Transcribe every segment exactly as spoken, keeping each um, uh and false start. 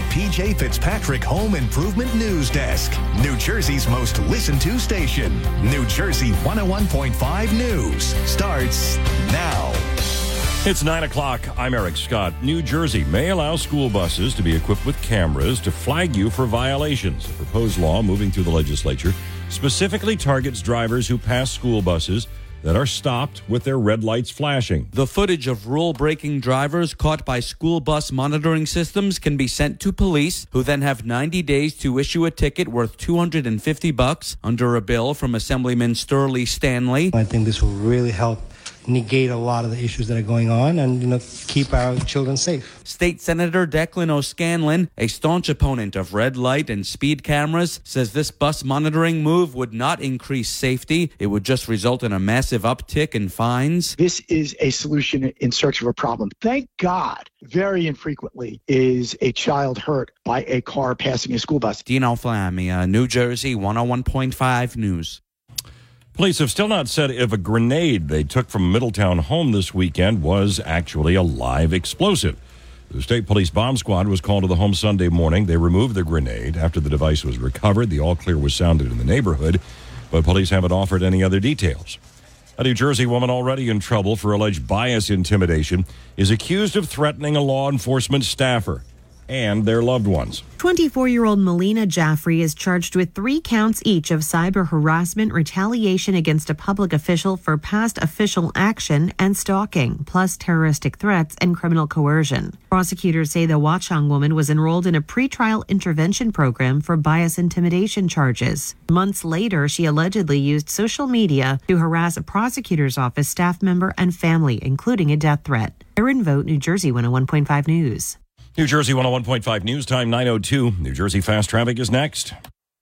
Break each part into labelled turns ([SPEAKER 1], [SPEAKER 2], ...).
[SPEAKER 1] P J Fitzpatrick Home Improvement News Desk, New Jersey's most listened to station. New Jersey one oh one point five News starts now.
[SPEAKER 2] It's nine o'clock. I'm Eric Scott. New Jersey may allow school buses to be equipped with cameras to flag you for violations. A proposed law moving through the legislature specifically targets drivers who pass school buses that are stopped with their red lights flashing.
[SPEAKER 3] The footage of rule-breaking drivers caught by school bus monitoring systems can be sent to police, who then have ninety days to issue a ticket worth two hundred fifty bucks under a bill from Assemblyman Sturley Stanley.
[SPEAKER 4] I think this will really help negate a lot of the issues that are going on and, you know, keep our children safe.
[SPEAKER 3] State Senator Declan O'Scanlan, a staunch opponent of red light and speed cameras, says this bus monitoring move would not increase safety. It would just result in a massive uptick in fines.
[SPEAKER 5] This is a solution in search of a problem. Thank God, very infrequently is a child hurt by a car passing a school bus.
[SPEAKER 3] Dino Flamia, New Jersey one oh one point five News.
[SPEAKER 2] Police have still not said if a grenade they took from a Middletown home this weekend was actually a live explosive. The state police bomb squad was called to the home Sunday morning. They removed the grenade after the device was recovered. The all clear was sounded in the neighborhood, but police haven't offered any other details. A New Jersey woman already in trouble for alleged bias intimidation is accused of threatening a law enforcement staffer and their loved ones.
[SPEAKER 6] twenty-four-year-old Melina Jaffrey is charged with three counts each of cyber harassment, retaliation against a public official for past official action, and stalking, plus terroristic threats and criminal coercion. Prosecutors say the Watchung woman was enrolled in a pretrial intervention program for bias intimidation charges. Months later, she allegedly used social media to harass a prosecutor's office staff member and family, including a death threat. Erin Vogt, New Jersey one oh one point five News.
[SPEAKER 2] New Jersey one oh one point five News Time nine oh two. New Jersey Fast Traffic is next.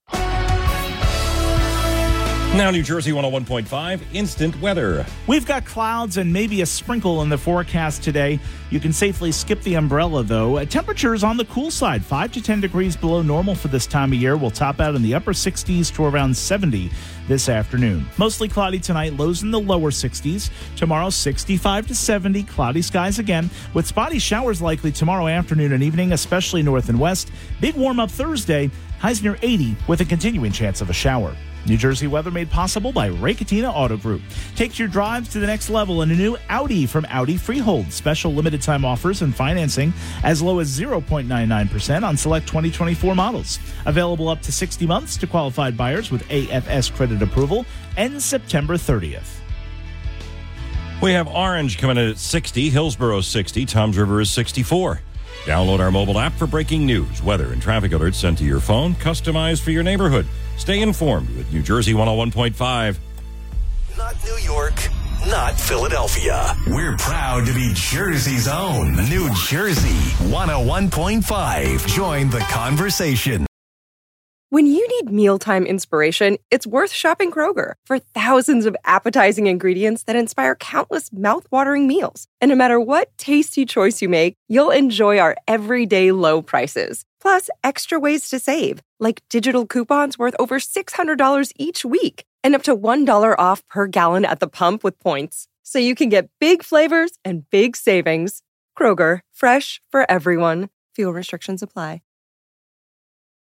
[SPEAKER 2] Now New Jersey one oh one point five Instant Weather.
[SPEAKER 7] We've got clouds and maybe a sprinkle in the forecast today. You can safely skip the umbrella, though. Temperatures on the cool side, five to ten degrees below normal for this time of year. We'll top out in the upper sixties to around seventy this afternoon. Mostly cloudy tonight, lows in the lower sixties. Tomorrow, sixty-five to seventy, cloudy skies again, with spotty showers likely tomorrow afternoon and evening, especially north and west. Big warm-up Thursday, highs near eighty, with a continuing chance of a shower. New Jersey weather made possible by Ray Catena Auto Group. Take your drives to the next level in a new Audi from Audi Freehold. Special limited time offers and financing as low as zero point nine nine percent on select twenty twenty-four models. Available up to sixty months to qualified buyers with A F S credit approval. Ends September thirtieth.
[SPEAKER 2] We have Orange coming in at sixty, Hillsborough sixty, Toms River is sixty-four. Download our mobile app for breaking news, weather, and traffic alerts sent to your phone, customized for your neighborhood. Stay informed with New Jersey one oh one point five.
[SPEAKER 1] Not New York, not Philadelphia. We're proud to be Jersey's own. New Jersey one oh one point five. Join the conversation.
[SPEAKER 8] When you need mealtime inspiration, it's worth shopping Kroger for thousands of appetizing ingredients that inspire countless mouth-watering meals. And no matter what tasty choice you make, you'll enjoy our everyday low prices. Plus, extra ways to save, like digital coupons worth over six hundred dollars each week and up to one dollar off per gallon at the pump with points. So you can get big flavors and big savings. Kroger, fresh for everyone. Fuel restrictions apply.